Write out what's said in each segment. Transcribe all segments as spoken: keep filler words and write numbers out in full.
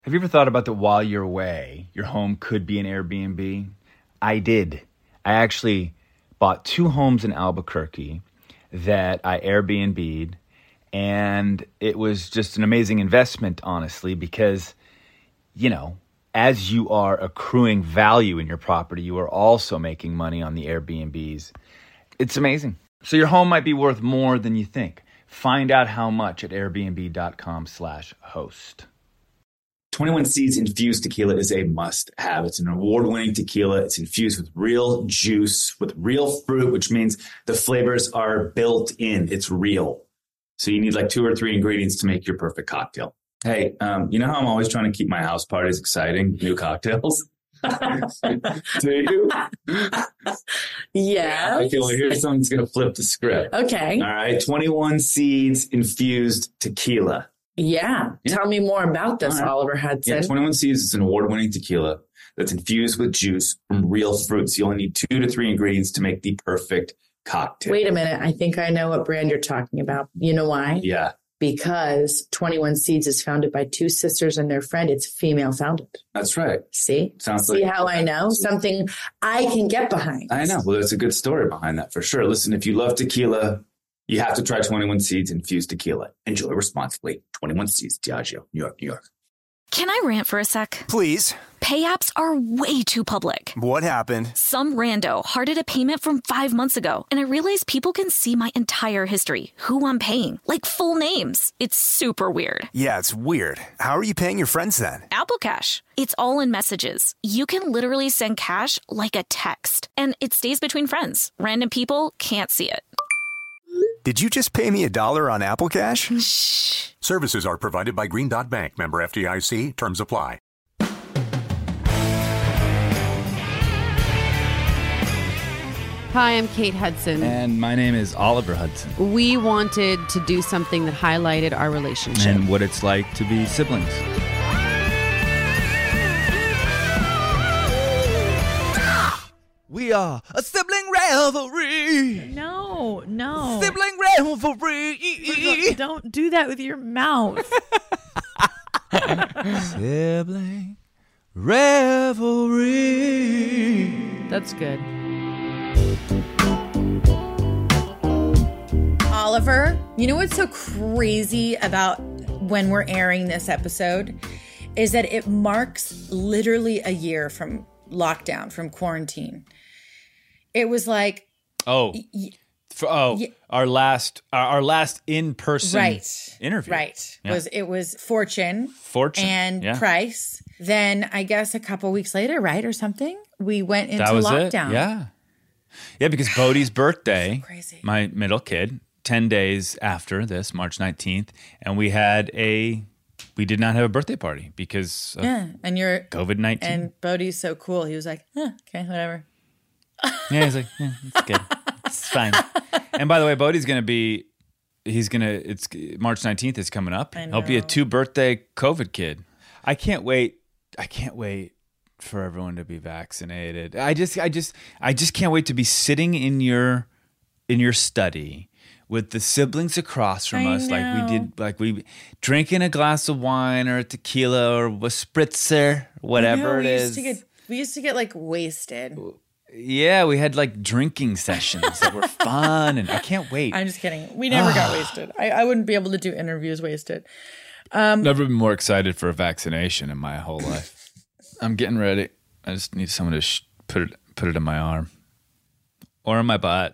Have you ever thought about that while you're away, your home could be an Airbnb? I did. I actually bought two homes in Albuquerque that I Airbnb'd, and it was just an amazing investment, honestly, because, you know, as you are accruing value in your property, you are also making money on the Airbnbs. It's amazing. So your home might be worth more than you think. Find out how much at airbnb.com slash host. twenty-one Seeds Infused Tequila is a must-have. It's an award-winning tequila. It's infused with real juice, with real fruit, which means the flavors are built in. It's real. So you need like two or three ingredients to make your perfect cocktail. Hey, um, you know how I'm always trying to keep my house parties exciting? New cocktails. Do you? Yeah. I feel like here's someone's going to flip the script. Okay. All right. twenty-one Seeds Infused Tequila. Yeah. Yeah. Tell me more about this, All right. Oliver Hudson. Yeah, twenty-one Seeds is an award-winning tequila that's infused with juice from real fruits. You only need two to three ingredients to make the perfect cocktail. Wait a minute. I think I know what brand you're talking about. You know why? Yeah, Because twenty-one Seeds is founded by two sisters and their friend. It's female founded. that's right. See? Sounds See like how I know? Something I can get behind. I know. Well, there's a good story behind that for sure. Listen, if you love tequila, you have to try twenty-one Seeds Infused Tequila. Enjoy responsibly. twenty-one Seeds, Diageo, New York, New York. Can I rant for a sec? Please. Pay apps are way too public. What happened? Some rando hearted a payment from five months ago, and I realized people can see my entire history, who I'm paying, like full names. It's super weird. Yeah, it's weird. How are you paying your friends then? Apple Cash. It's all in messages. You can literally send cash like a text, and it stays between friends. Random people can't see it. Did you just pay me a dollar on Apple Cash? Shh. Services are provided by Green Dot Bank. Member F D I C. Terms apply. Hi, I'm Kate Hudson. And my name is Oliver Hudson. We wanted to do something that highlighted our relationship. And what it's like to be siblings. We are a sibling rivalry. No, no. Sibling rivalry. Don't do that with your mouth. Sibling rivalry. That's good. Oliver, you know what's so crazy about when we're airing this episode is that it marks literally a year from lockdown, from quarantine. It was like, Oh, y- for, oh, y- our last, our, our last in-person right, interview. right. Yeah. Was it was Fortune, Fortune and yeah. Price. Then I guess a couple weeks later, right, or something, we went into That was lockdown. it. Yeah, yeah. Because Bodhi's birthday, crazy. my middle kid, ten days after this, March nineteenth, and we had a, we did not have a birthday party because of Yeah, and you're COVID nineteen. and Bodhi's so cool. He was like, huh, okay, whatever. Yeah, he's like, yeah, it's good. It's fine. And by the way, Bodhi's going to be, he's going to, it's March nineteenth is coming up. I He'll be a know. two birthday COVID kid. I can't wait. I can't wait for everyone to be vaccinated. I just, I just, I just can't wait to be sitting in your, in your study with the siblings across from I us, like we know. did, like we drinking a glass of wine or a tequila or a spritzer, whatever No, it we is. Used to get, we used to get like wasted. Yeah, we had like drinking sessions that were fun, and I can't wait. I'm just kidding. We never got wasted. I, I wouldn't be able to do interviews wasted. Um, Never been more excited for a vaccination in my whole life. I'm getting ready. I just need someone to sh- put it put it in my arm or in my butt.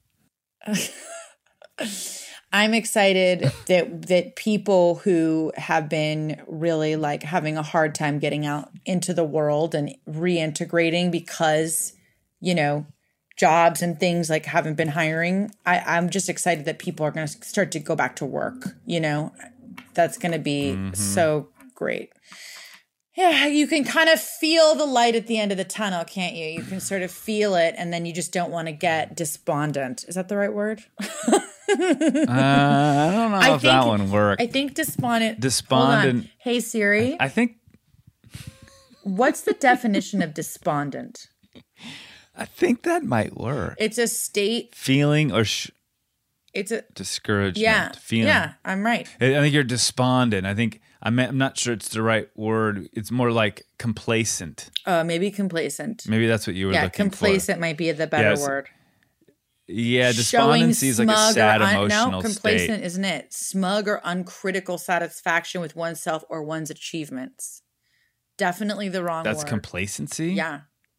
I'm excited that that people who have been really like having a hard time getting out into the world and reintegrating because, you know, jobs and things like haven't been hiring. I, I'm just excited that people are going to start to go back to work. You know, that's going to be Mm-hmm. so great. Yeah, you can kind of feel the light at the end of the tunnel, can't you? You can sort of feel it, and then you just don't want to get despondent. Is that the right word? uh, I don't know I if think- that one worked. I think despondent. Despondent- Hold on. Hey Siri, I think what's the definition of despondent? I think that might work. It's a state. Feeling or sh- It's a discouragement. yeah. Feeling. Yeah, I'm right. I I think you're despondent. I think I'm, I'm not sure it's the right word. It's more like complacent. Uh, maybe complacent. Maybe that's what you were yeah, looking complacent for. might be the better Yes. word. Yeah, Showing despondency is like a smug sad or un- emotional no, complacent, state. isn't it? Smug or uncritical satisfaction with oneself or one's achievements. Definitely the wrong That's word. complacency? Yeah.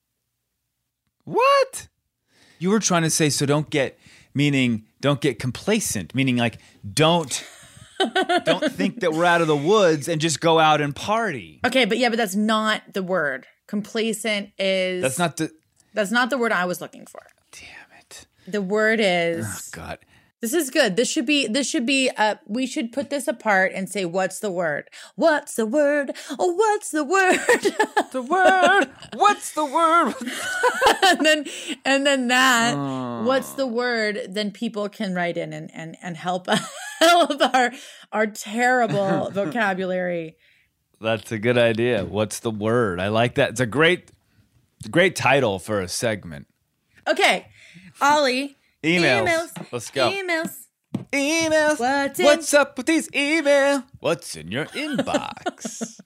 What? You were trying to say, so don't get, meaning don't get complacent, meaning like don't don't think that we're out of the woods and just go out and party. Okay, but yeah, but that's not the word. Complacent is That's not the that's not the word I was looking for. damn it. The word is Oh God. This is good. This should be, this should be, uh, we should put this apart and say, what's the word? What's the word? Oh, what's the word? The word. What's the word? and then, and then that, oh. what's the word? Then people can write in and, and, and help, help our, our terrible vocabulary. That's a good idea. What's the word? I like that. It's a great, great title for a segment. Okay. Ollie. Emails. Emails. Let's go. Emails. Emails. What's, What's up with these emails? What's in your inbox?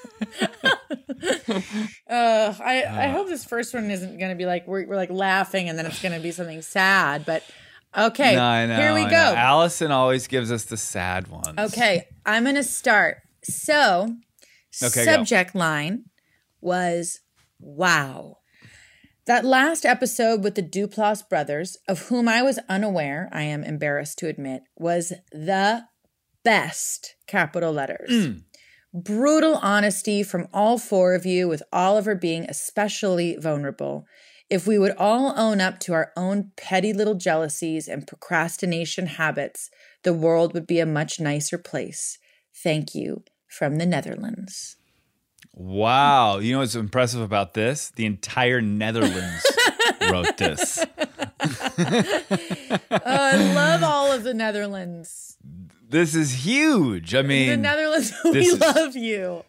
uh, I, I hope this first one isn't going to be like, we're, we're like laughing and then it's going to be something sad, but okay, no, I know, here we I go. Know. Allison always gives us the sad ones. Okay, I'm going to start. So, okay, subject go. line was, wow. That last episode with the Duplass brothers, of whom I was unaware, I am embarrassed to admit, was the best, capital letters. Mm. Brutal honesty from all four of you, with Oliver being especially vulnerable. If we would all own up to our own petty little jealousies and procrastination habits, the world would be a much nicer place. Thank you, from the Netherlands. Wow. You know what's impressive about this? The entire Netherlands wrote this. uh, I love all of the Netherlands. This is huge. I mean, the Netherlands, we is, love you.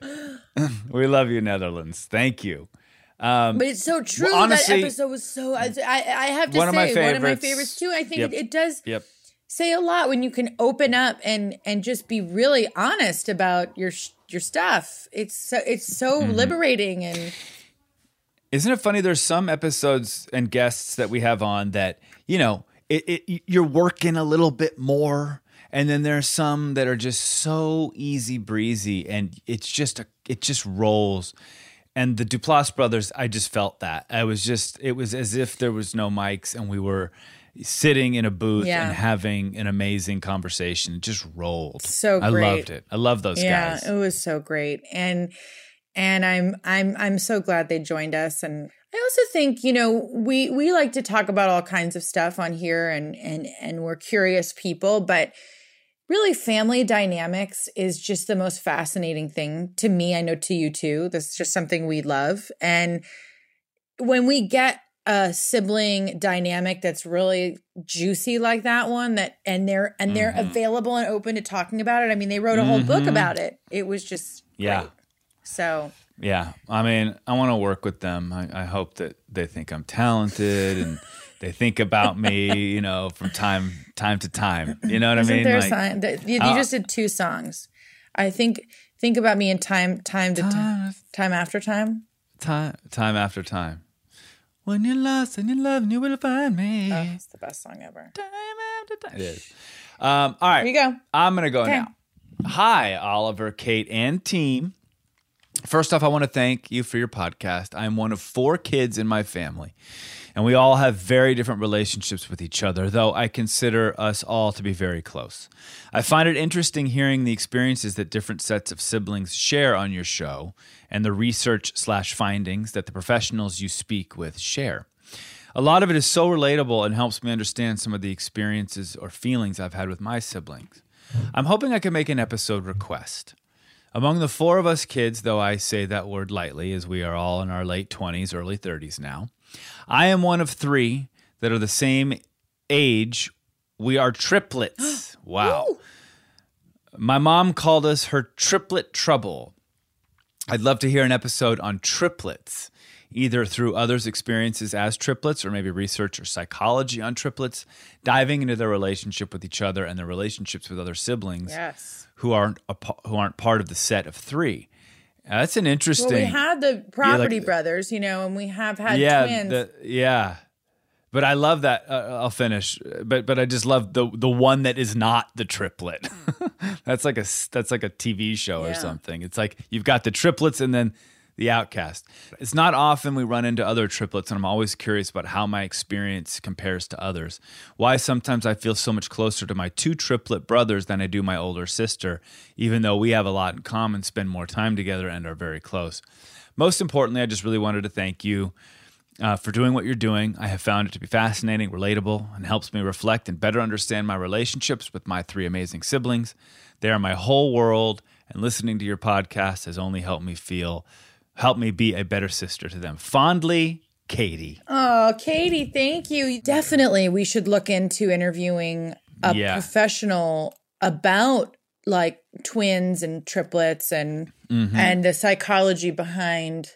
We love you, Netherlands. Thank you. Um, but it's so true. Well, honestly, that episode was so, I, I have to one say, of my one of my favorites too. I think yep. it, it does yep. say a lot when you can open up and, and just be really honest about your your stuff. It's so, it's so mm-hmm. liberating. And isn't it funny? There's some episodes and guests that we have on that, you know, it, it you're working a little bit more. And then there's some that are just so easy breezy and it's just, a, it just rolls. And the Duplass brothers, I just felt that. I was just, it was as if there was no mics and we were sitting in a booth yeah. and having an amazing conversation. It just rolled. So great. I loved it. I love those yeah, guys. Yeah, it was so great. And and I'm I'm I'm so glad they joined us. And I also think, you know, we we like to talk about all kinds of stuff on here and and and we're curious people, but really family dynamics is just the most fascinating thing to me. I know to you too. This is just something we love. And when we get a sibling dynamic that's really juicy like that one, that and they're and they're mm-hmm. available and open to talking about it. I mean, they wrote a whole mm-hmm. book about it. It was just yeah. great. So yeah, I mean, I want to work with them. I, I hope that they think I'm talented and they think about me, you know, from time time to time. You know what Isn't I mean? There like, sign, the, you, you uh, just did two songs. I think think about me in time time to time, time, time after time. Time time after time. When you're lost and you're loving, you will find me. Oh, it's the best song ever. Time after time. It is. Um, all right. Here you go. I'm going to go okay. now. Hi, Oliver, Kate, and team. First off, I want to thank you for your podcast. I am one of four kids in my family, and we all have very different relationships with each other, though I consider us all to be very close. I find it interesting hearing the experiences that different sets of siblings share on your show and the research slash findings that the professionals you speak with share. A lot of it is so relatable and helps me understand some of the experiences or feelings I've had with my siblings. I'm hoping I can make an episode request. Among the four of us kids, though I say that word lightly as we are all in our late twenties, early thirties now, I am one of three that are the same age. We are triplets. Wow. My mom called us her triplet trouble. I'd love to hear an episode on triplets. either through others' experiences as triplets or maybe research or psychology on triplets, diving into their relationship with each other and their relationships with other siblings Yes. who aren't a, who aren't part of the set of three. Uh, that's an interesting. Well, we had the Property yeah, like, Brothers, you know, and we have had yeah, twins. The, yeah. But I love that. Uh, I'll finish. But but I just love the the one that is not the triplet. that's like a that's like a T V show Yeah. or something. It's like you've got the triplets and then the outcast. It's not often we run into other triplets, and I'm always curious about how my experience compares to others. Why sometimes I feel so much closer to my two triplet brothers than I do my older sister, even though we have a lot in common, spend more time together, and are very close. Most importantly, I just really wanted to thank you Uh, for doing what you're doing. I have found it to be fascinating, relatable, and helps me reflect and better understand my relationships with my three amazing siblings. They are my whole world, and listening to your podcast has only helped me feel, helped me be a better sister to them. Fondly, Katie. Oh, Katie, thank you. Definitely, we should look into interviewing a Yeah. professional about like twins and triplets and Mm-hmm. and the psychology behind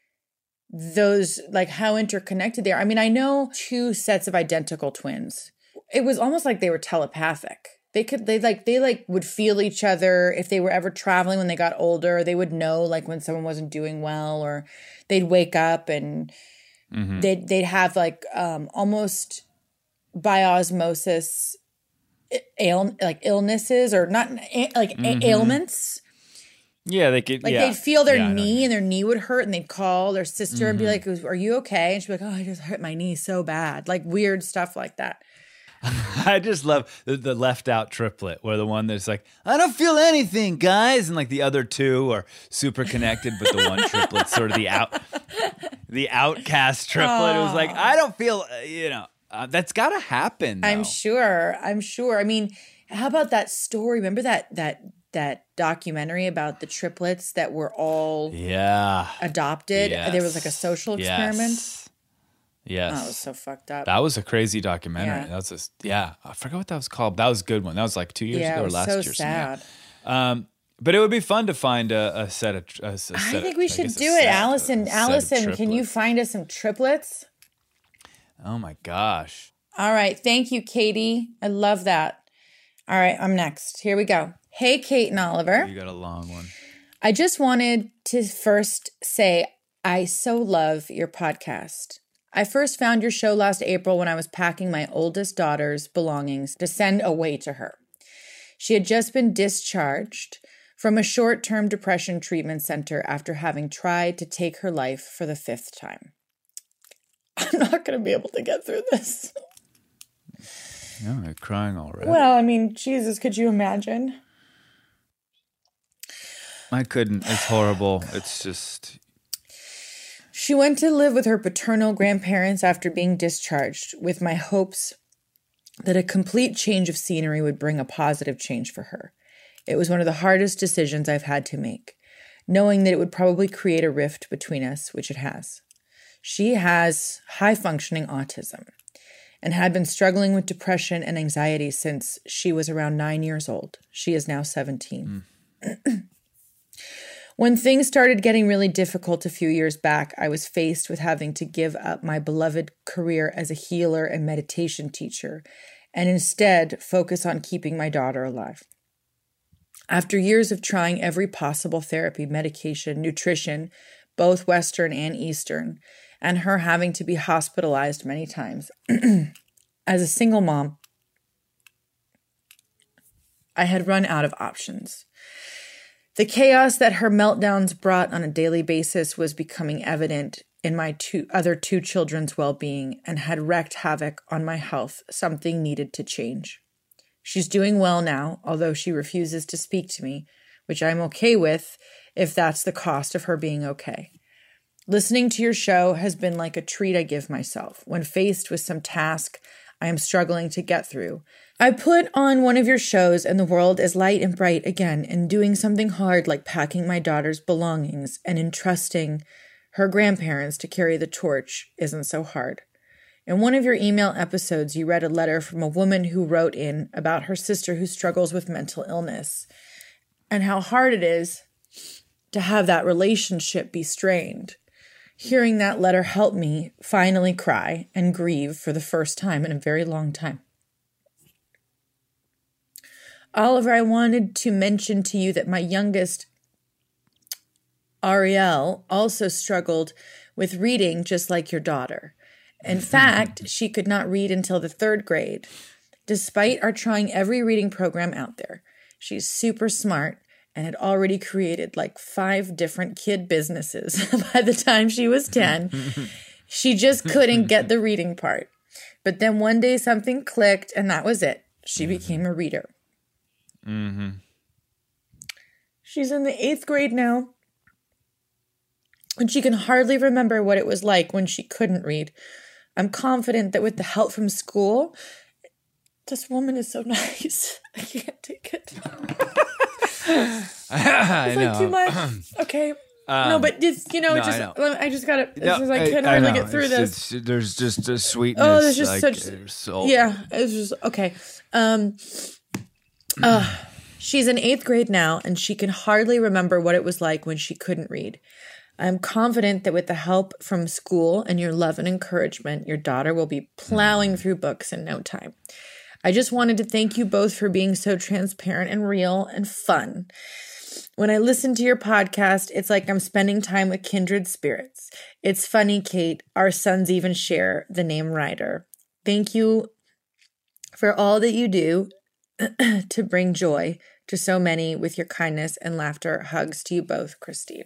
those, like how interconnected they are. I mean, I know two sets of identical twins. It was almost like they were telepathic. They could, they like, they like would feel each other. If they were ever traveling when they got older, they would know like when someone wasn't doing well, or they'd wake up and Mm-hmm. they'd, they'd have like um, almost by osmosis, ail, like illnesses or not like Mm-hmm. ailments. Yeah, they could. Like yeah. they'd feel their Yeah, I know. knee and their knee would hurt, and they'd call their sister and be Mm-hmm. like, "Are you okay?" And she'd be like, "Oh, I just hurt my knee so bad." Like weird stuff like that. I just love the, the left out triplet, where the one that's like, I don't feel anything, guys. And like the other two are super connected, but the one triplet's sort of the out, the outcast triplet. It was like, I don't feel, uh, you know, uh, that's got to happen. I'm though. sure. I'm sure. I mean, how about that story? Remember that that that documentary about the triplets that were all Yeah. adopted? Yes. There was like a social experiment. Yes. Yes. Oh, it was so fucked up. That was a crazy documentary. Yeah. That was a, yeah. I forgot what that was called. That was a good one. That was like two years yeah, ago it or was last so year. or something. sad. Um, but it would be fun to find a, a set of. A, a set I think we of, should guess a do it, set, Allison. a set of Allison, can you triplets. find us some triplets? Oh my gosh. All right. Thank you, Katie. I love that. All right. I'm next. Here we go. Hey, Kate and Oliver. You got a long one. I just wanted to first say I so love your podcast. I first found your show last April when I was packing my oldest daughter's belongings to send away to her. She had just been discharged from a short-term depression treatment center after having tried to take her life for the fifth time. I'm not going to be able to get through this. No, you're crying already. Well, I mean, Jesus, could you imagine? I couldn't. It's horrible. It's just. She went to live with her paternal grandparents after being discharged, with my hopes that a complete change of scenery would bring a positive change for her. It was one of the hardest decisions I've had to make, knowing that it would probably create a rift between us, which it has. She has high-functioning autism and had been struggling with depression and anxiety since she was around nine years old. She is now seventeen. Mm. When things started getting really difficult a few years back, I was faced with having to give up my beloved career as a healer and meditation teacher and instead focus on keeping my daughter alive. After years of trying every possible therapy, medication, nutrition, both Western and Eastern, and her having to be hospitalized many times, as a single mom, I had run out of options. The chaos that her meltdowns brought on a daily basis was becoming evident in my two other two children's well-being and had wreaked havoc on my health. Something needed to change. She's doing well now, although she refuses to speak to me, which I'm okay with if that's the cost of her being okay. Listening to your show has been like a treat I give myself when faced with some task I am struggling to get through. I put on one of your shows and the world is light and bright again, and doing something hard like packing my daughter's belongings and entrusting her grandparents to carry the torch isn't so hard. In one of your email episodes, you read a letter from a woman who wrote in about her sister who struggles with mental illness and how hard it is to have that relationship be strained. Hearing that letter helped me finally cry and grieve for the first time in a very long time. Oliver, I wanted to mention to you that my youngest, Ariel, also struggled with reading just like your daughter. In fact, she could not read until the third grade, despite our trying every reading program out there. She's super smart and had already created like five different kid businesses by the time she was ten. She just couldn't get the reading part. But then one day something clicked, and that was it. She became a reader. Mm-hmm. She's in the eighth grade now, and she can hardly remember what it was like when she couldn't read. I'm confident that with the help from school, this woman is so nice. I can't take it. I It's know. like too much. Okay. Um, no, but it's, you know, no, I just, know. I, just gotta, it's No, just, I can't I hardly know. get through It's- this. it's- there's just a sweetness. Oh, there's just like, such, there's so- yeah, it's just, okay. Um, uh, she's in eighth grade now, and she can hardly remember what it was like when she couldn't read. I'm confident that with the help from school and your love and encouragement, your daughter will be plowing through books in no time. I just wanted to thank you both for being so transparent and real and fun. When I listen to your podcast, it's like I'm spending time with kindred spirits. It's funny, Kate. Our sons even share the name Ryder. Thank you for all that you do to bring joy to so many with your kindness and laughter. Hugs to you both, Christine.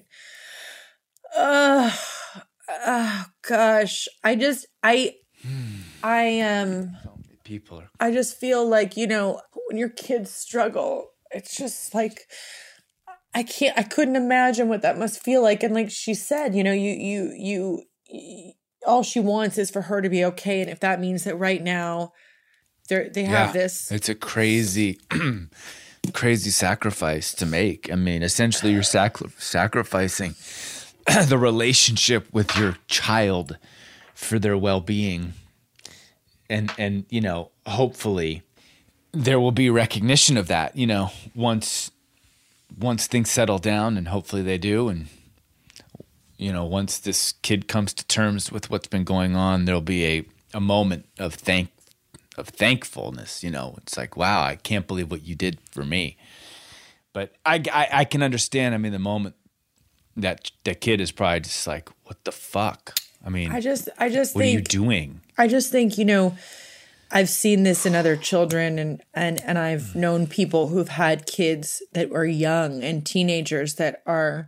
Oh, oh gosh. I just, I, I, um, people are. I just feel like, you know, when your kids struggle, it's just like, I can't, I couldn't imagine what that must feel like. And like she said, you know, you, you, you, you all she wants is for her to be okay. And if that means that right now they they have Yeah, this. It's a crazy, crazy sacrifice to make. I mean, essentially you're sacri- sacrificing the relationship with your child for their well-being. And, and, you know, hopefully there will be recognition of that, you know, once, once things settle down, and hopefully they do. And, you know, once this kid comes to terms with what's been going on, there'll be a, a moment of thank, of thankfulness. You know, it's like, wow, I can't believe what you did for me. But I, I, I can understand. I mean, the moment that that kid is probably just like, what the fuck? I mean, I just, I just what think, are you doing? I just think, you know, I've seen this in other children, and, and, and I've known people who've had kids that are young and teenagers that are,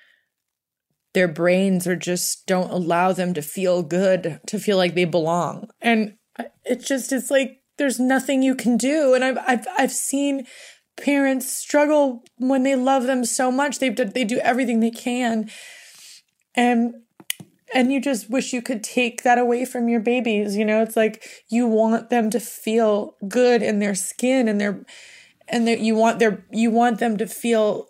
their brains are just don't allow them to feel good, to feel like they belong. And it's just, it's like, there's nothing you can do. And I've, I've, I've seen parents struggle when they love them so much. They they do everything they can. And And you just wish you could take that away from your babies. You know, it's like you want them to feel good in their skin, and their, and their, you want their, you want them to feel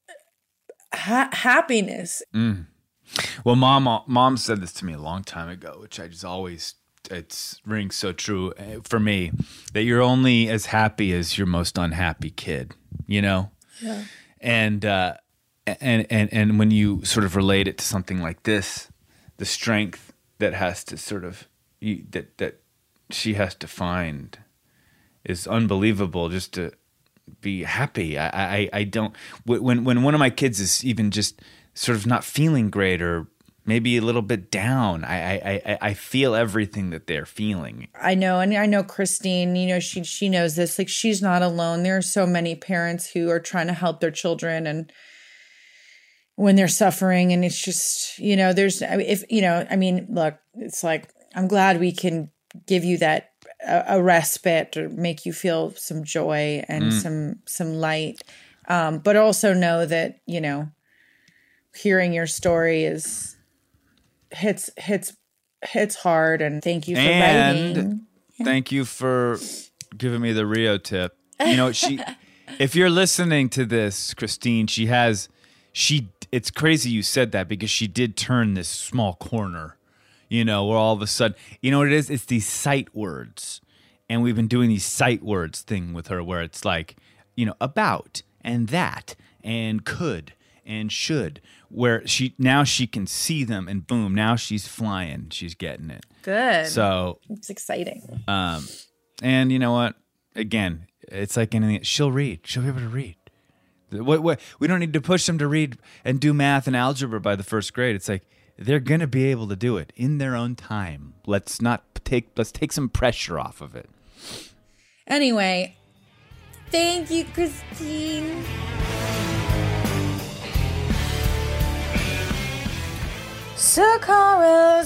ha- happiness. Mm. Well, mom, mom said this to me a long time ago, which I just always, it's rings so true for me, that you're only as happy as your most unhappy kid, you know? Yeah. And, uh, and, and, and when you sort of relate it to something like this, the strength that has to sort of you, that that she has to find is unbelievable. Just to be happy. I I, I don't when when one of my kids is even just sort of not feeling great or maybe a little bit down, I I I, I feel everything that they're feeling. I know, and I know Christine. You know, she she knows this. Like, she's not alone. There are so many parents who are trying to help their children, and when they're suffering, and it's just, you know, there's, if, you know, I mean, look, it's like, I'm glad we can give you that, a, a respite, or make you feel some joy and mm. some, some light. Um, but also know that, you know, hearing your story is, hits, hits, hits hard. And thank you for and writing. Thank you for giving me the Rio tip. You know, she, if you're listening to this, Christine, she has, she, it's crazy you said that, because she did turn this small corner, you know, where all of a sudden, you know what it is? It's these sight words. And we've been doing these sight words thing with her, where it's like, you know, about and that and could and should, where she now she can see them, and boom, now she's flying. She's getting it. Good. So it's exciting. Um, and you know what? Again, it's like anything. She'll read. She'll be able to read. What, what, we don't need to push them to read and do math and algebra by the first grade. It's like they're going to be able to do it in their own time. Let's not take let's take some pressure off of it. Anyway, thank you, Christine. Sakara,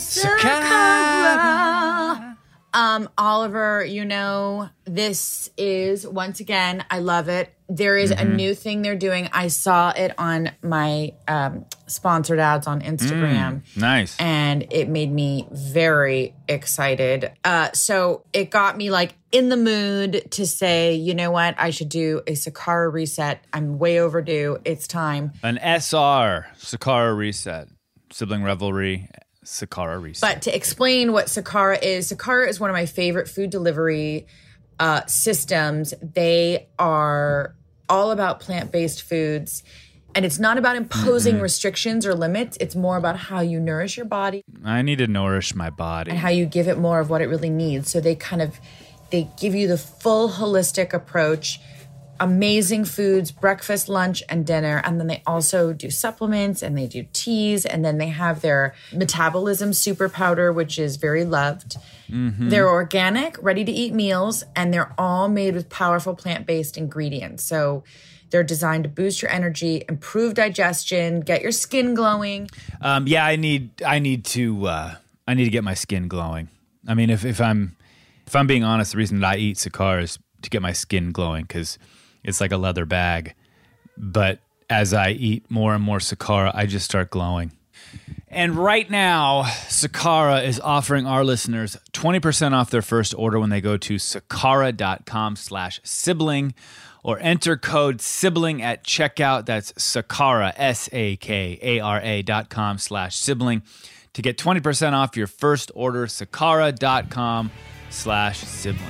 Sakara. Um, Oliver, you know, this is, once again, I love it. There is mm-hmm. a new thing they're doing. I saw it on my um, sponsored ads on Instagram. Mm, nice. And it made me very excited. Uh, so it got me like in the mood to say, you know what? I should do a Sakara reset. I'm way overdue. It's time. An S R, Sakara reset. Sibling revelry. Sakara reset. But to explain what Sakara is, Sakara is one of my favorite food delivery uh, systems. They are all about plant-based foods, and it's not about imposing mm-hmm. restrictions or limits. It's more about how you nourish your body. I need to nourish my body. And how you give it more of what it really needs. So they kind of, they give you the full holistic approach. Amazing foods, breakfast, lunch, and dinner. And then they also do supplements and they do teas. And then they have their metabolism super powder, which is very loved. Mm-hmm. They're organic, ready to eat meals, and they're all made with powerful plant-based ingredients. So they're designed to boost your energy, improve digestion, get your skin glowing. Um, yeah, I need I need to uh, I need to get my skin glowing. I mean, if, if I'm if I'm being honest, the reason that I eat Sakara is to get my skin glowing because it's like a leather bag. But as I eat more and more Sakara, I just start glowing. And right now, Sakara is offering our listeners twenty percent off their first order when they go to sakara.com slash sibling or enter code sibling at checkout. That's Sakara, S A K A R A dot com slash sibling to get twenty percent off your first order, sakara.com slash sibling.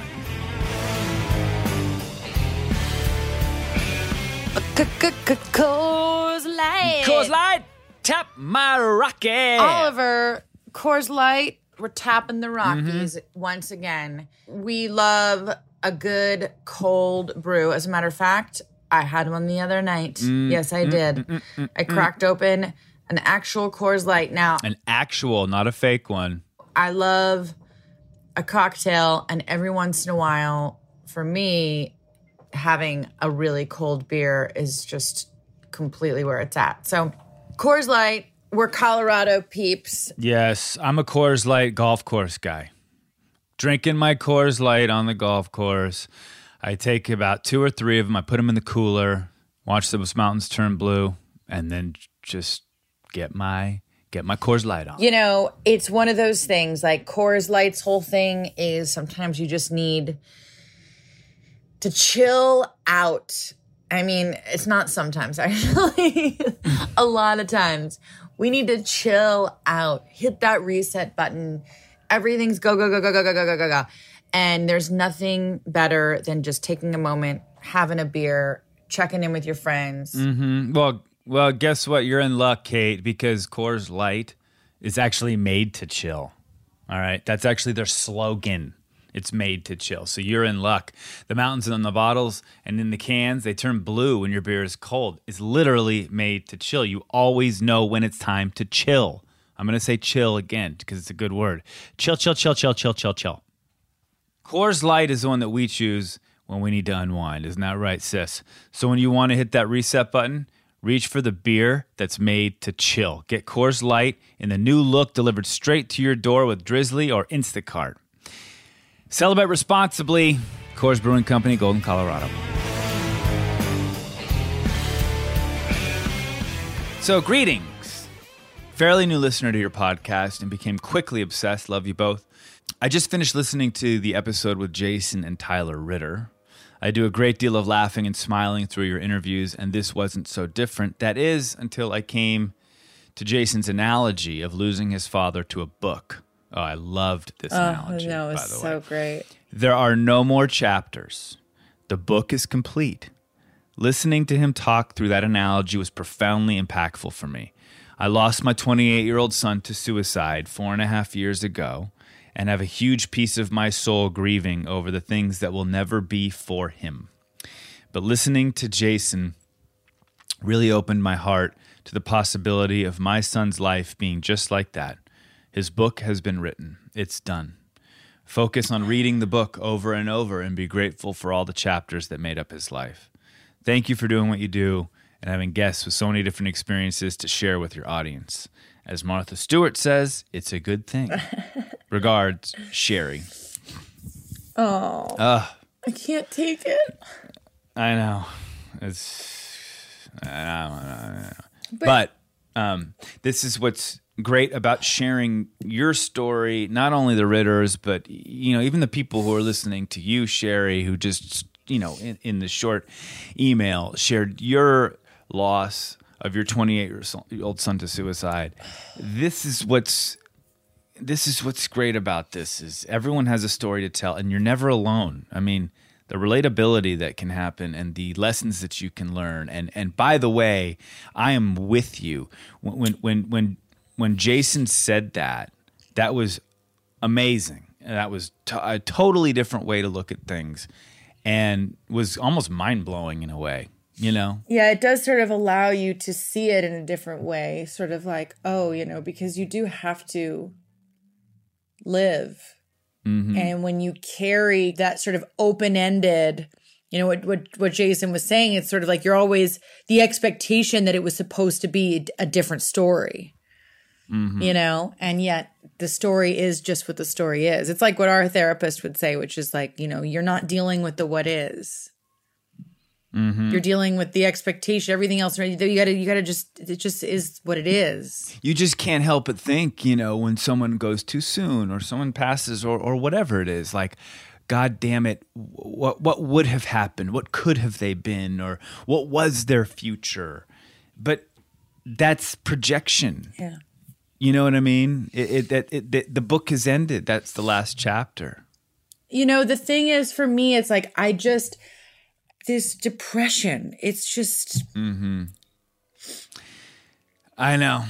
Coors Light. Coors Light, tap my rocket. Oliver, Coors Light, we're tapping the Rockies mm-hmm. once again. We love a good cold brew. As a matter of fact, I had one the other night. Mm, yes, I mm, did. Mm, mm, mm, I cracked mm. open an actual Coors Light. Now, an actual, not a fake one. I love a cocktail, and every once in a while, for me, having a really cold beer is just completely where it's at. So Coors Light, we're Colorado peeps. Yes, I'm a Coors Light golf course guy. Drinking my Coors Light on the golf course. I take about two or three of them. I put them in the cooler, watch those mountains turn blue, and then just get my get my Coors Light on. You know, it's one of those things, like Coors Light's whole thing is sometimes you just need to chill out. I mean, it's not sometimes, actually. A lot of times. We need to chill out. Hit that reset button. Everything's go, go, go, go, go, go, go, go, go, go. And there's nothing better than just taking a moment, having a beer, checking in with your friends. Mm-hmm. Well, well, guess what? You're in luck, Kate, because Coors Light is actually made to chill. All right? That's actually their slogan. It's made to chill. So you're in luck. The mountains on the bottles and in the cans, they turn blue when your beer is cold. It's literally made to chill. You always know when it's time to chill. I'm going to say chill again because it's a good word. Chill, chill, chill, chill, chill, chill, chill. Coors Light is the one that we choose when we need to unwind. Isn't that right, sis? So when you want to hit that reset button, reach for the beer that's made to chill. Get Coors Light in the new look delivered straight to your door with Drizzly or Instacart. Celebrate responsibly. Coors Brewing Company, Golden, Colorado. So, greetings. Fairly new listener to your podcast and became quickly obsessed. Love you both. I just finished listening to the episode with Jason and Tyler Ritter. I do a great deal of laughing and smiling through your interviews, and this wasn't so different. That is, until I came to Jason's analogy of losing his father to a book. Oh, I loved this oh, analogy, that was by the so way. great. There are no more chapters. The book is complete. Listening to him talk through that analogy was profoundly impactful for me. I lost my twenty-eight-year-old son to suicide four and a half years ago and have a huge piece of my soul grieving over the things that will never be for him. But listening to Jason really opened my heart to the possibility of my son's life being just like that. His book has been written. It's done. Focus on reading the book over and over and be grateful for all the chapters that made up his life. Thank you for doing what you do and having guests with so many different experiences to share with your audience. As Martha Stewart says, it's a good thing. Regards, Sherry. Oh, Uh, I can't take it. I know. It's, I don't know. I don't know. But, but um, this is what's great about sharing your story, not only the Ritters, but, you know, even the people who are listening to you, Sherry, who just, you know, in, in the short email shared your loss of your twenty-eight-year-old son to suicide. This is what's this is what's great about this is everyone has a story to tell, and you're never alone. I mean, the relatability that can happen and the lessons that you can learn. And and by the way, I am with you. When when when when Jason said that, that was amazing. That was t- a totally different way to look at things, and was almost mind-blowing in a way. You know? Yeah, it does sort of allow you to see it in a different way. Sort of like, oh, you know, because you do have to live. Mm-hmm. And when you carry that sort of open-ended, you know, what, what what Jason was saying, it's sort of like you're always the expectation that it was supposed to be a different story, mm-hmm. you know, and yet the story is just what the story is. It's like what our therapist would say, which is like, you know, you're not dealing with the what is. Mm-hmm. You're dealing with the expectation, everything else. You gotta, you gotta just, it just is what it is. You just can't help but think, you know, when someone goes too soon or someone passes or, or whatever it is, like, God damn it, what, what would have happened? What could have they been? Or what was their future? But that's projection. Yeah. You know what I mean? It, it, it, it, the book has ended. That's the last chapter. You know, the thing is for me, it's like, I just, this depression, it's just. Mm-hmm. I know.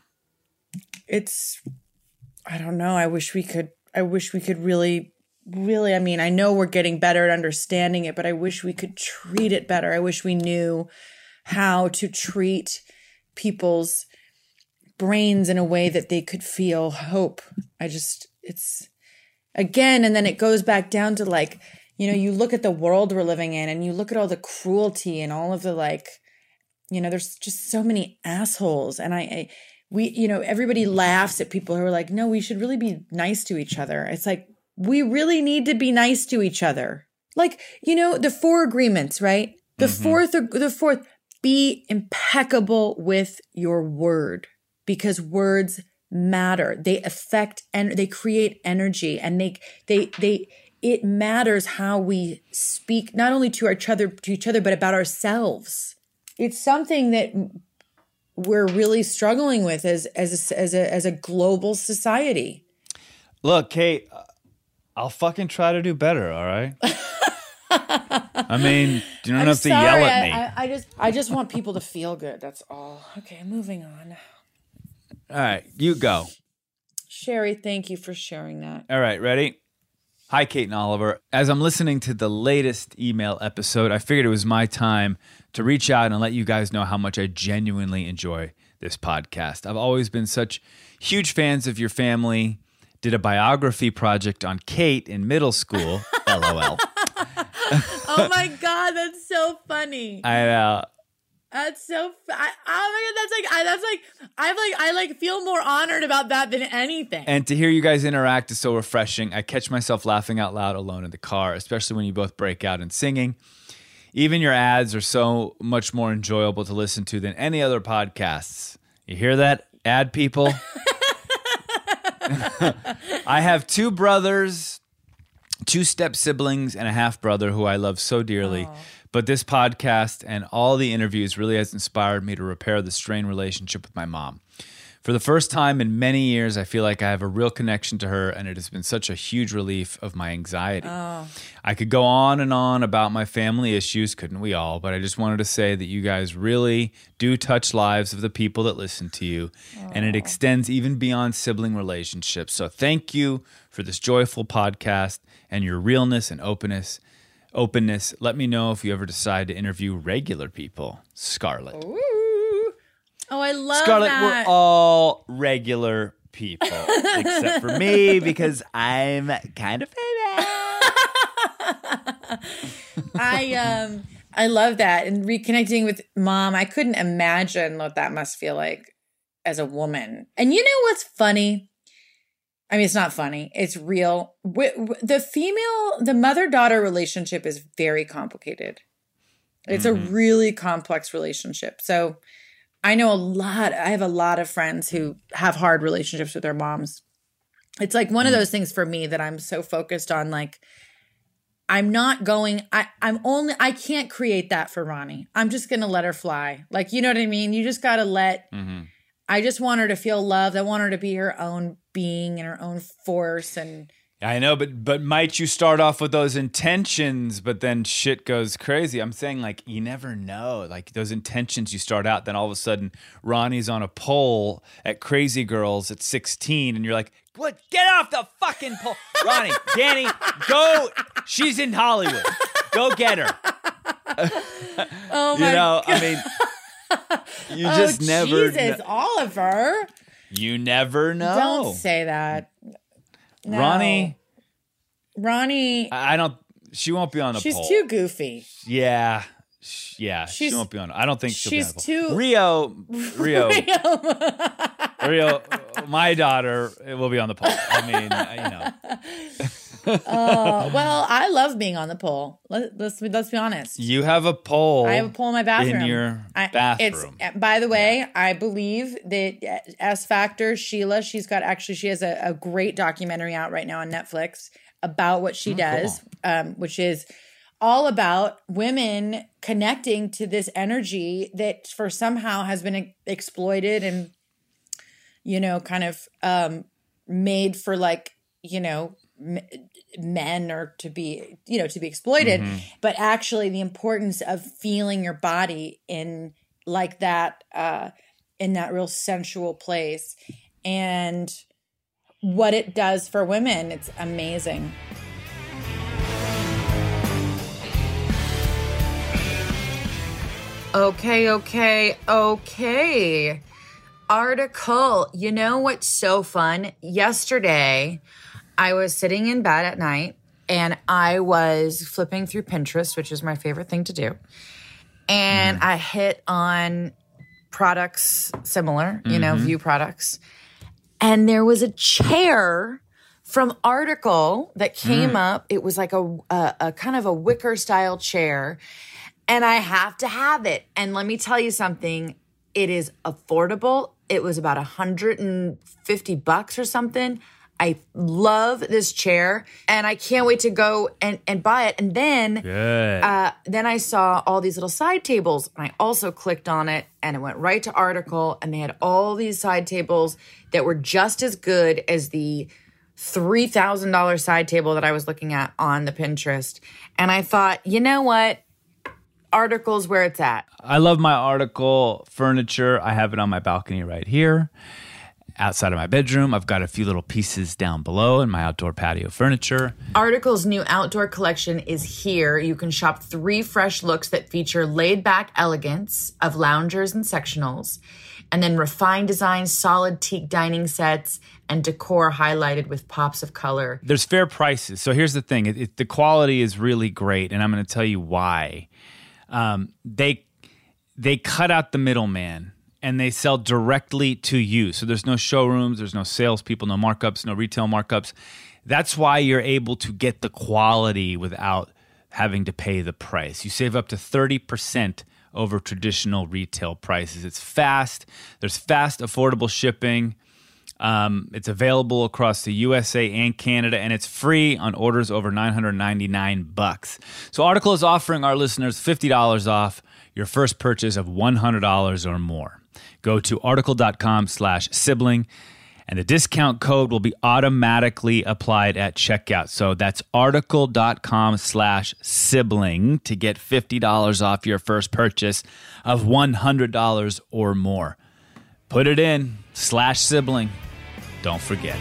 It's, I don't know. I wish we could, I wish we could really, really, I mean, I know we're getting better at understanding it, but I wish we could treat it better. I wish we knew how to treat people's brains in a way that they could feel hope. I just, it's, again, and then it goes back down to like, you know, you look at the world we're living in and you look at all the cruelty and all of the like, you know, there's just so many assholes. And I, I we, you know, everybody laughs at people who are like, no, we should really be nice to each other. It's like, we really need to be nice to each other. Like, you know, the four agreements, right? The mm-hmm. fourth, the fourth, be impeccable with your word because words matter. They affect and they create energy and they, they, they, it matters how we speak, not only to each other, to each other, but about ourselves. It's something that we're really struggling with as as a, as a as a global society. Look, Kate, I'll fucking try to do better. All right. I mean, you don't I'm have to sorry, yell at me. I, I, I just I just want people to feel good. That's all. Okay, moving on. All right, you go. Sherry, thank you for sharing that. All right, ready? Hi, Kate and Oliver. As I'm listening to the latest email episode, I figured it was my time to reach out and let you guys know how much I genuinely enjoy this podcast. I've always been such huge fans of your family. Did a biography project on Kate in middle school. LOL. Oh my God, that's so funny. I know. That's so. I, oh my God, that's like. I, that's like. I like. I like feel more honored about that than anything. And to hear you guys interact is so refreshing. I catch myself laughing out loud alone in the car, especially when you both break out in singing. Even your ads are so much more enjoyable to listen to than any other podcasts. You hear that, ad people? I have two brothers, two step siblings, and a half brother who I love so dearly. Aww. But this podcast and all the interviews really has inspired me to repair the strained relationship with my mom. For the first time in many years, I feel like I have a real connection to her, and it has been such a huge relief of my anxiety. Oh. I could go on and on about my family issues, couldn't we all? But I just wanted to say that you guys really do touch lives of the people that listen to you, oh. and it extends even beyond sibling relationships. So thank you for this joyful podcast and your realness and openness. Openness. Let me know if you ever decide to interview regular people, Scarlett. Ooh. Oh, I love Scarlett, that. We're all regular people, except for me, because I'm kind of famous. I um I love that. And reconnecting with mom, I couldn't imagine what that must feel like as a woman. And you know what's funny? I mean, it's not funny. It's real. The female, the mother-daughter relationship is very complicated. It's mm-hmm. a really complex relationship. So I know a lot, I have a lot of friends who have hard relationships with their moms. It's like one mm. of those things for me that I'm so focused on, like, I'm not going, I, I'm only, I can't create that for Ronnie. I'm just going to let her fly. Like, you know what I mean? You just got to let, mm-hmm. I just want her to feel loved. I want her to be her own being and her own force. And I know, but but might you start off with those intentions, but then shit goes crazy? I'm saying, like, you never know. Like, those intentions, you start out, then all of a sudden, Ronnie's on a pole at Crazy Girls at sixteen, and you're like, what? Get off the fucking pole. Ronnie, Danny, go. She's in Hollywood. Go get her. Oh, my You know, God. I mean, you oh, just never Jesus, know. Oliver. You never know. Don't say that. No. Ronnie. Ronnie. I don't, she won't be on the she's pole. too goofy. Yeah. Yeah. She's, she won't be on. I don't think she'll be on she's the pole. too. Rio. Rio. Rio. My daughter will be on the pole. I mean, you know. Oh, well, I love being on the pole. Let, let's let's be honest. You have a pole. I have a pole in my bathroom. In your I, bathroom. It's, by the way, yeah. I believe that S Factor, Sheila, she's got actually, she has a, a great documentary out right now on Netflix about what she oh, does, cool. um, which is all about women connecting to this energy that for somehow has been exploited and, you know, kind of um, made for, like, you know, men or to be, you know, to be exploited, mm-hmm. but actually the importance of feeling your body in like that, uh, in that real sensual place, and what it does for women. It's amazing. Okay, okay, okay. Article. You know what's so fun? Yesterday, I was sitting in bed at night and I was flipping through Pinterest, which is my favorite thing to do. And mm. I hit on products similar, you mm-hmm. know, View products. And there was a chair from Article that came mm. up. It was like a, a, a kind of a wicker style chair. And I have to have it. And let me tell you something. It is affordable. It was about one hundred fifty bucks or something. I love this chair, and I can't wait to go and, and buy it. And then, uh, then I saw all these little side tables, and I also clicked on it, and it went right to Article, and they had all these side tables that were just as good as the three thousand dollars side table that I was looking at on the Pinterest. And I thought, you know what? Article's where it's at. I love my Article furniture. I have it on my balcony right here. Outside of my bedroom, I've got a few little pieces down below in my outdoor patio furniture. Article's new outdoor collection is here. You can shop three fresh looks that feature laid-back elegance of loungers and sectionals, and then refined designs, solid teak dining sets, and decor highlighted with pops of color. There's fair prices. So here's the thing. It, it, the quality is really great, and I'm going to tell you why. Um, they they cut out the middleman. And they sell directly to you. So there's no showrooms, there's no salespeople, no markups, no retail markups. That's why you're able to get the quality without having to pay the price. You save up to thirty percent over traditional retail prices. It's fast. There's fast, affordable shipping. Um, it's available across the U S A and Canada, and it's free on orders over nine hundred ninety-nine bucks. So Article is offering our listeners fifty dollars off your first purchase of one hundred dollars or more. Go to article.com slash sibling, and the discount code will be automatically applied at checkout. So that's article.com slash sibling to get fifty dollars off your first purchase of one hundred dollars or more. Put it in, slash sibling. Don't forget.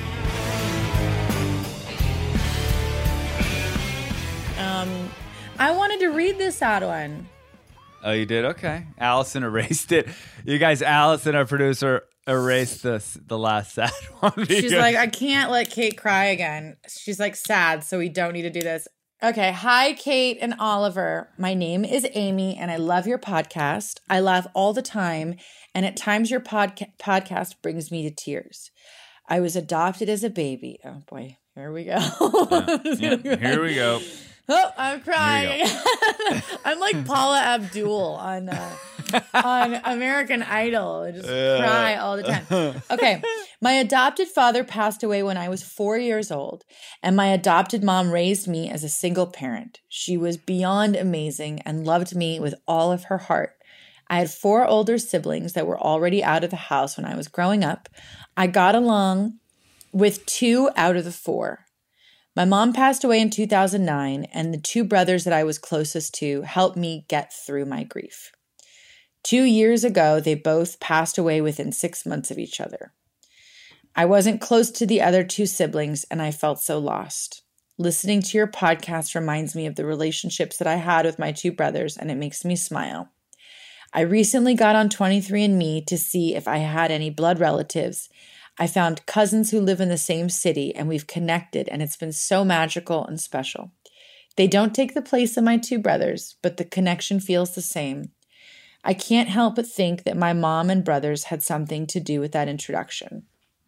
Um, I wanted to read this sad one. Oh, you did? Okay. Allison erased it. You guys, Allison, our producer, erased the, the last sad one. She's like, I can't let Kate cry again. She's like, sad, so we don't need to do this. Okay. Hi, Kate and Oliver. My name is Amy, and I love your podcast. I laugh all the time, and at times your podca- podcast brings me to tears. I was adopted as a baby. Oh, boy. Here we go. Yeah. Yeah. Here we go. Oh, I'm crying. I'm like Paula Abdul on uh, on American Idol. I just uh. cry all the time. Okay. My adopted father passed away when I was four years old, and my adopted mom raised me as a single parent. She was beyond amazing and loved me with all of her heart. I had four older siblings that were already out of the house when I was growing up. I got along with two out of the four. My mom passed away in two thousand nine, and the two brothers that I was closest to helped me get through my grief. Two years ago, they both passed away within six months of each other. I wasn't close to the other two siblings, and I felt so lost. Listening to your podcast reminds me of the relationships that I had with my two brothers, and it makes me smile. I recently got on twenty-three and me to see if I had any blood relatives. I found cousins who live in the same city, and we've connected, and it's been so magical and special. They don't take the place of my two brothers, but the connection feels the same. I can't help but think that my mom and brothers had something to do with that introduction.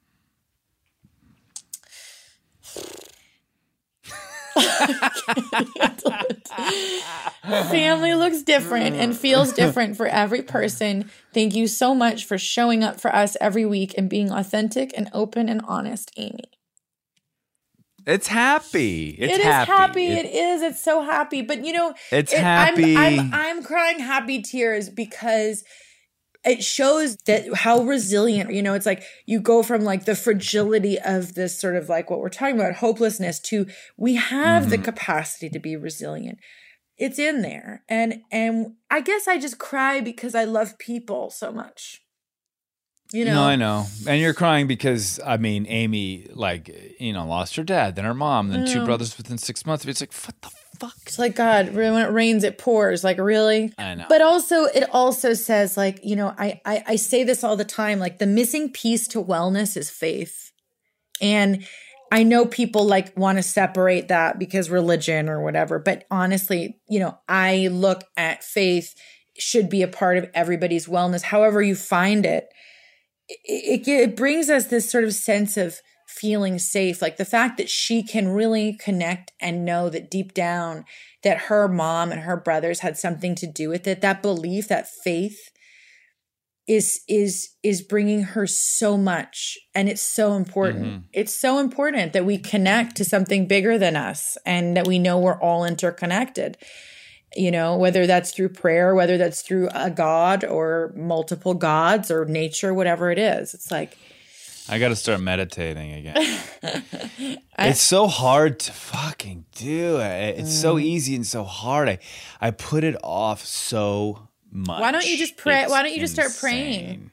Family looks different and feels different for every person. Thank you so much for showing up for us every week and being authentic and open and honest, Amy. It's happy. It's it happy. is happy. It, it is. It's so happy. But you know, it's it, happy. I'm, I'm, I'm crying happy tears because it shows that how resilient, you know, it's like you go from like the fragility of this sort of like what we're talking about, hopelessness, to we have mm-hmm. the capacity to be resilient. It's in there. And, and I guess I just cry because I love people so much. You know? No, I know. And you're crying because, I mean, Amy, like, you know, lost her dad, then her mom, then two brothers within six months. It's like, what the fuck? It's like, God, when it rains, it pours. Like, really? I know. But also, it also says, like, you know, I, I, I say this all the time, like, the missing piece to wellness is faith. And I know people, like, want to separate that because religion or whatever. But honestly, you know, I look at faith should be a part of everybody's wellness, however you find it. It, it, it brings us this sort of sense of feeling safe, like the fact that she can really connect and know that deep down that her mom and her brothers had something to do with it. That belief, that faith is is is bringing her so much, and it's so important. Mm-hmm. It's so important that we connect to something bigger than us and that we know we're all interconnected. You know, whether that's through prayer, whether that's through a God or multiple gods or nature, whatever it is. It's like, I got to start meditating again. I, it's so hard to fucking do it. It's mm. so easy and so hard. I, I put it off so much. Why don't you just pray? It's Why don't you just insane. start praying?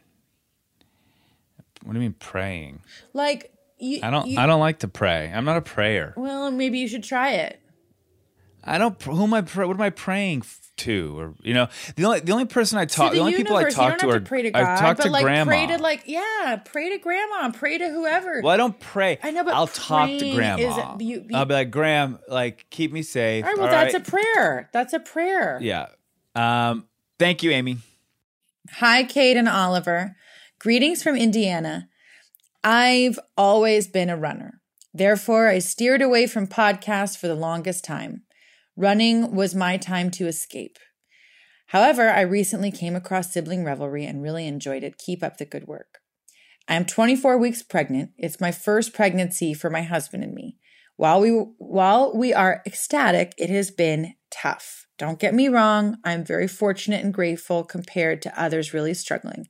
What do you mean praying? Like you, I don't. You, I don't like to pray. I'm not a prayer. Well, maybe you should try it. I don't. Who am I? What am I praying to? Or you know, the only the only person I talk, the, the only universe, people I talk you don't to have are to pray to God, I talk but to like grandma. Pray to like yeah, pray to grandma, pray to whoever. Well, I don't pray. I know, but I'll talk to grandma. Is, you, you, I'll be like, Gram, like keep me safe. All right, well, all that's right? a prayer. That's a prayer. Yeah. Um. Thank you, Amy. Hi, Kate and Oliver. Greetings from Indiana. I've always been a runner. Therefore, I steered away from podcasts for the longest time. Running was my time to escape. However, I recently came across Sibling Revelry and really enjoyed it. Keep up the good work. I am twenty-four weeks pregnant. It's my first pregnancy for my husband and me. While we while we are ecstatic, it has been tough. Don't get me wrong. I'm very fortunate and grateful compared to others really struggling.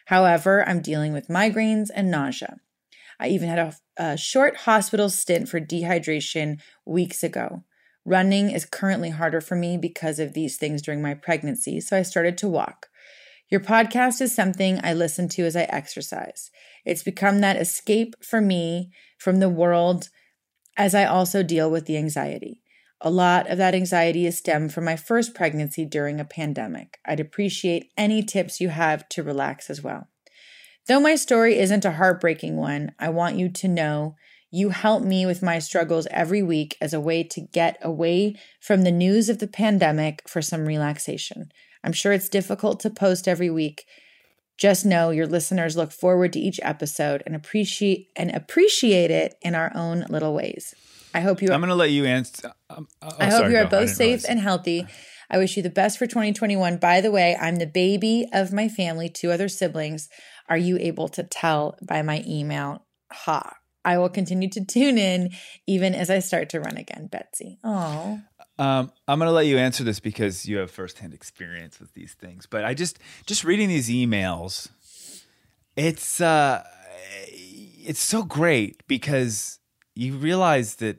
However, I'm dealing with migraines and nausea. I even had a, a short hospital stint for dehydration weeks ago. Running is currently harder for me because of these things during my pregnancy, so I started to walk. Your podcast is something I listen to as I exercise. It's become that escape for me from the world as I also deal with the anxiety. A lot of that anxiety is stemmed from my first pregnancy during a pandemic. I'd appreciate any tips you have to relax as well. Though my story isn't a heartbreaking one, I want you to know you help me with my struggles every week as a way to get away from the news of the pandemic for some relaxation. I'm sure it's difficult to post every week. Just know your listeners look forward to each episode and appreciate and appreciate it in our own little ways. I hope you. Are, I'm going to let you answer. Um, oh, I hope sorry, you are go. both safe and healthy. I wish you the best for twenty twenty-one. By the way, I'm the baby of my family, two other siblings. Are you able to tell by my email? Ha. I will continue to tune in even as I start to run again, Betsy. Oh. Um, I'm going to let you answer this because you have firsthand experience with these things. But I just, just reading these emails, it's, uh, it's so great because you realize that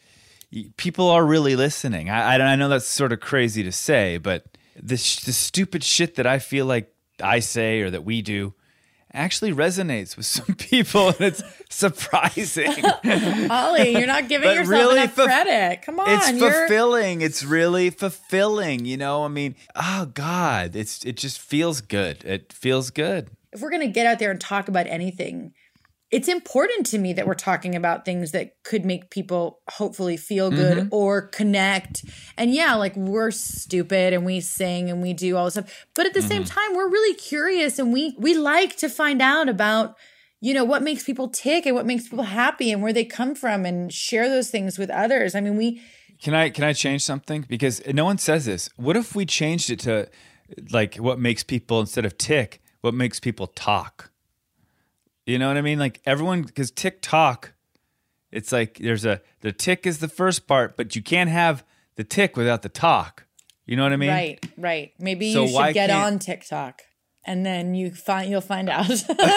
people are really listening. I, I know that's sort of crazy to say, but the, sh- the stupid shit that I feel like I say or that we do actually resonates with some people, and it's surprising. Ollie, you're not giving yourself really enough fu- credit. Come on, it's you're... fulfilling. It's really fulfilling. You know, I mean, oh God, it's it just feels good. It feels good. If we're gonna get out there and talk about anything, it's important to me that we're talking about things that could make people hopefully feel good mm-hmm. or connect. And yeah, like we're stupid and we sing and we do all this stuff. But at the mm-hmm. same time, we're really curious and we we like to find out about, you know, what makes people tick and what makes people happy and where they come from and share those things with others. I mean, we Can I can I change something? Because no one says this. What if we changed it to like what makes people, instead of tick, what makes people talk? You know what I mean? Like everyone, because TikTok, it's like there's a, the tick is the first part, but you can't have the tick without the talk. You know what I mean? Right, right. Maybe so you should get can't... on TikTok and then you find, you'll find out.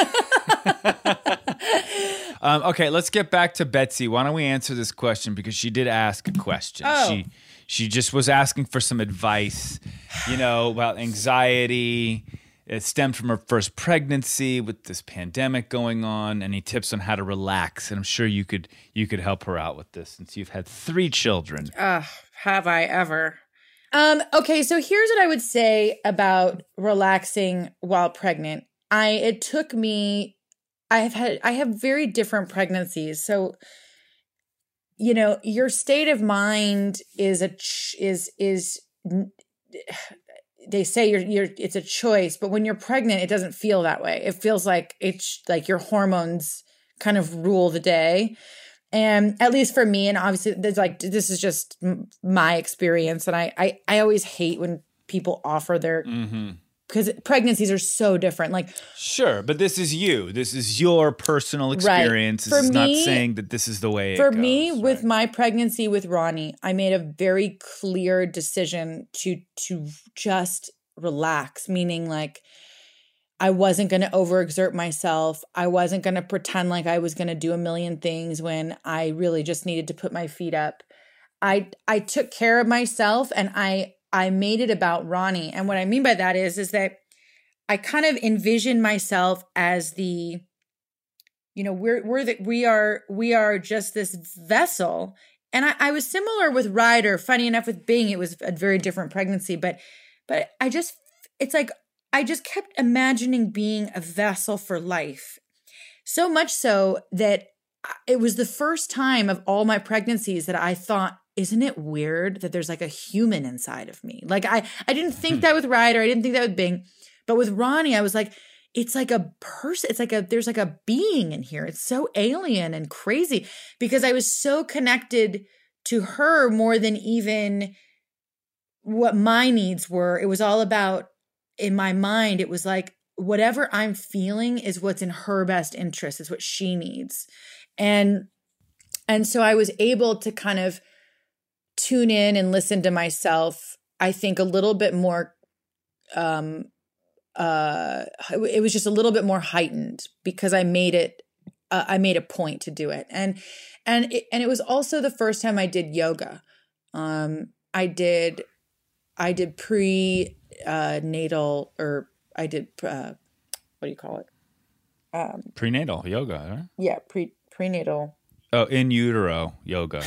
um, okay, let's get back to Betsy. Why don't we answer this question? Because she did ask a question. Oh. She, she just was asking for some advice, you know, about anxiety. It stemmed from her first pregnancy with this pandemic going on. Any tips on how to relax? And I'm sure you could you could help her out with this since you've had three children. Uh, have I ever? Um, okay, so here's what I would say about relaxing while pregnant. I it took me. I have had I have very different pregnancies, so you know your state of mind is a ch- is is. They say you're, you're, it's a choice, but when you're pregnant, it doesn't feel that way. It feels like it's like your hormones kind of rule the day. And at least for me, and obviously there's like, this is just my experience. And I, I, I always hate when people offer their, mm-hmm. because pregnancies are so different. Like, sure, but this is you. This is your personal experience. Right. This is me, not saying that this is the way it for goes. For me, right? with my pregnancy with Ronnie, I made a very clear decision to to just relax, meaning like I wasn't going to overexert myself. I wasn't going to pretend like I was going to do a million things when I really just needed to put my feet up. I I took care of myself and I I made it about Ronnie. And what I mean by that is, is that I kind of envision myself as the, you know, we're, we're the, we are, we are just this vessel. And I, I was similar with Ryder. Funny enough, with Bing, it was a very different pregnancy, but, but I just, it's like, I just kept imagining being a vessel for life. So much so that it was the first time of all my pregnancies that I thought, isn't it weird that there's like a human inside of me? Like I, I didn't think that with Ryder. I didn't think that with Bing, but with Ronnie, I was like, it's like a person. It's like a, there's like a being in here. It's so alien and crazy because I was so connected to her more than even what my needs were. It was all about, in my mind, it was like, whatever I'm feeling is what's in her best interest, is what she needs. And, and so I was able to kind of tune in and listen to myself, I think a little bit more um, uh, it was just a little bit more heightened because I made it, uh, I made a point to do it. And, and, it, and it was also the first time I did yoga. Um, I did, I did pre, uh, natal, or I did, uh, what do you call it? Um, Prenatal yoga, right? Yeah. Pre, prenatal. Oh, in utero yoga.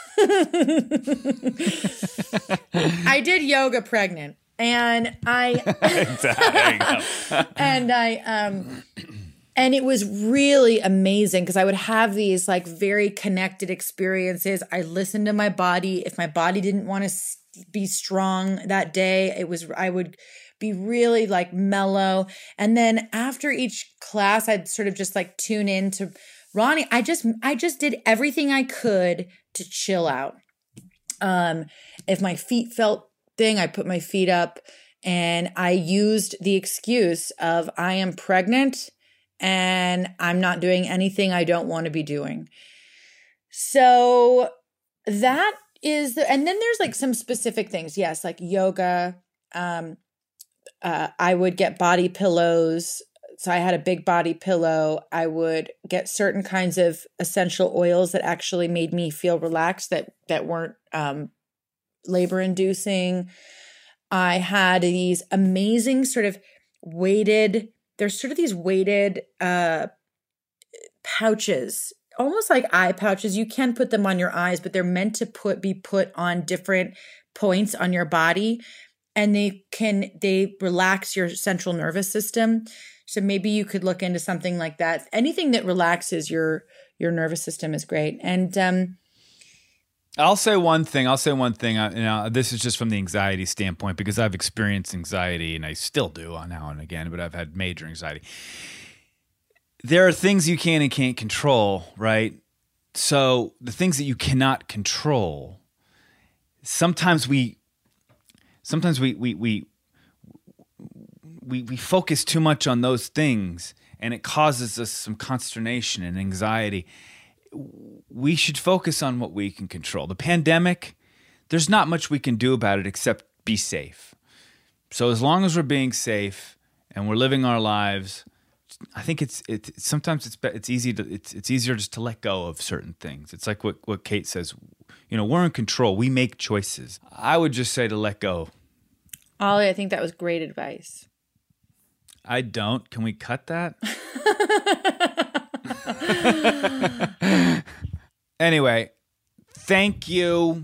I did yoga pregnant, and I and I um and it was really amazing because I would have these like very connected experiences. I listened to my body. If my body didn't want to be strong that day, it was I would be really like mellow. And then after each class, I'd sort of just like tune in to Ronnie. I just I just did everything I could to chill out. Um, if my feet felt thing, I put my feet up, and I used the excuse of I am pregnant and I'm not doing anything I don't want to be doing. So that is the, and then there's like some specific things. Yes, like yoga. Um, uh, I would get body pillows. So I had a big body pillow. I would get certain kinds of essential oils that actually made me feel relaxed, that that weren't um, labor inducing. I had these amazing sort of weighted, there's sort of these weighted uh, pouches, almost like eye pouches. You can put them on your eyes, but they're meant to put be put on different points on your body. And they can, they relax your central nervous system. So maybe you could look into something like that. Anything that relaxes your your nervous system is great. And um, I'll say one thing. I'll say one thing. I, you know, this is just from the anxiety standpoint because I've experienced anxiety, and I still do now and again. But I've had major anxiety. There are things you can and can't control, right? So the things that you cannot control, sometimes we, sometimes we we we. We we focus too much on those things, and it causes us some consternation and anxiety. We should focus on what we can control. The pandemic, there's not much we can do about it except be safe. So as long as we're being safe and we're living our lives, I think it's it's sometimes it's it's easy to it's it's easier just to let go of certain things. It's like what what Kate says, you know, we're in control. We make choices. I would just say to let go. Ollie, I think that was great advice. I don't. Can we cut that? Anyway, thank you.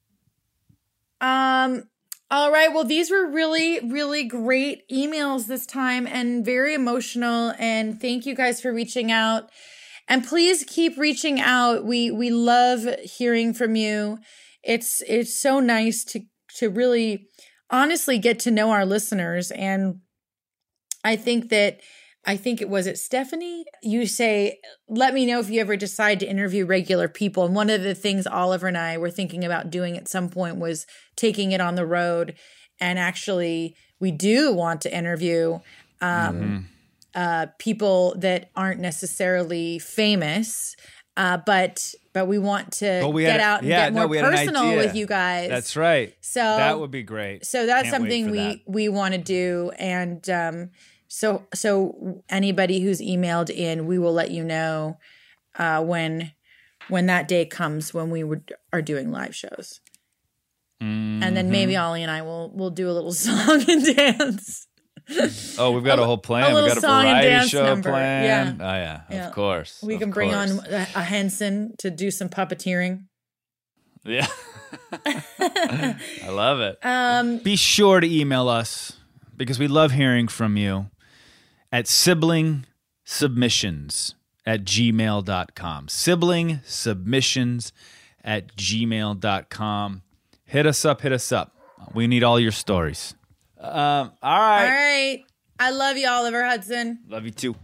Um. All right. Well, these were really, really great emails this time and very emotional. And thank you guys for reaching out. And please keep reaching out. We we love hearing from you. It's it's so nice to to really honestly get to know our listeners. And I think that, I think it was it Stephanie, you say, let me know if you ever decide to interview regular people. And one of the things Oliver and I were thinking about doing at some point was taking it on the road. And actually, we do want to interview um, mm-hmm. uh, people that aren't necessarily famous, uh, but but we want to well, we get a, out and yeah, get more no, personal with you guys. That's right. So that would be great. So that's Can't something we, that. we want to do. And um, so so anybody who's emailed in, we will let you know uh, when when that day comes when we would, are doing live shows. Mm-hmm. And then maybe Ollie and I will will do a little song and dance. Oh, we've got a, a whole plan. A we've got a variety show number. plan. Yeah. Oh, yeah, yeah, of course. We of can bring course. on a, a Henson to do some puppeteering. Yeah. I love it. Um, Be sure to email us because we love hearing from you at sibling submissions at gmail dot com. Sibling submissions at gmail dot com. Hit us up, hit us up. We need all your stories. Um, all right. All right. I love you, Oliver Hudson. Love you too.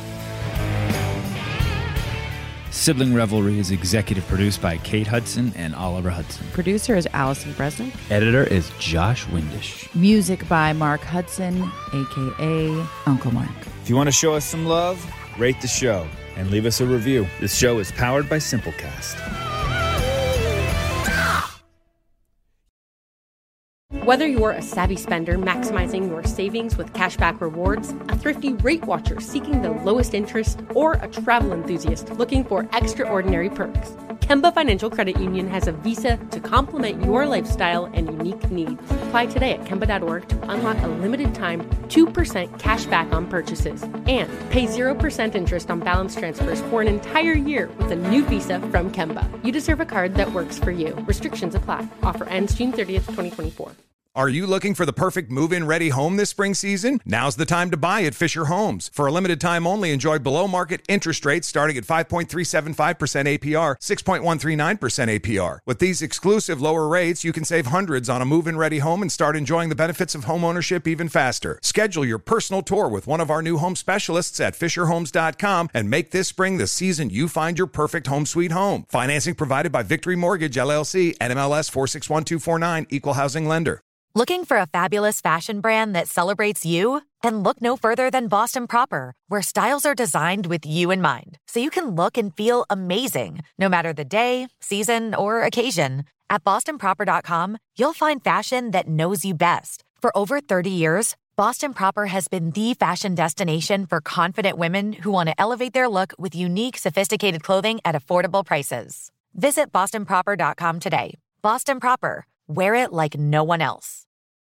Sibling Revelry is executive produced by Kate Hudson and Oliver Hudson. Producer is Allison Bresnick. Editor is Josh Windish. Music by Mark Hudson, a k a. Uncle Mark. If you want to show us some love, rate the show and leave us a review. This show is powered by Simplecast. Whether you're a savvy spender maximizing your savings with cashback rewards, a thrifty rate watcher seeking the lowest interest, or a travel enthusiast looking for extraordinary perks, Kemba Financial Credit Union has a visa to complement your lifestyle and unique needs. Apply today at Kemba dot org to unlock a limited time two percent cash back on purchases and pay zero percent interest on balance transfers for an entire year with a new visa from Kemba. You deserve a card that works for you. Restrictions apply. Offer ends June thirtieth, twenty twenty-four. Are you looking for the perfect move-in ready home this spring season? Now's the time to buy at Fisher Homes. For a limited time only, enjoy below-market interest rates starting at five point three seven five percent A P R, six point one three nine percent A P R. With these exclusive lower rates, you can save hundreds on a move-in ready home and start enjoying the benefits of home ownership even faster. Schedule your personal tour with one of our new home specialists at fisher homes dot com and make this spring the season you find your perfect home sweet home. Financing provided by Victory Mortgage, L L C, N M L S four six one two four nine, Equal Housing Lender. Looking for a fabulous fashion brand that celebrates you? Then look no further than Boston Proper, where styles are designed with you in mind, so you can look and feel amazing, no matter the day, season, or occasion. At boston proper dot com, you'll find fashion that knows you best. For over thirty years, Boston Proper has been the fashion destination for confident women who want to elevate their look with unique, sophisticated clothing at affordable prices. Visit boston proper dot com today. Boston Proper. Wear it like no one else.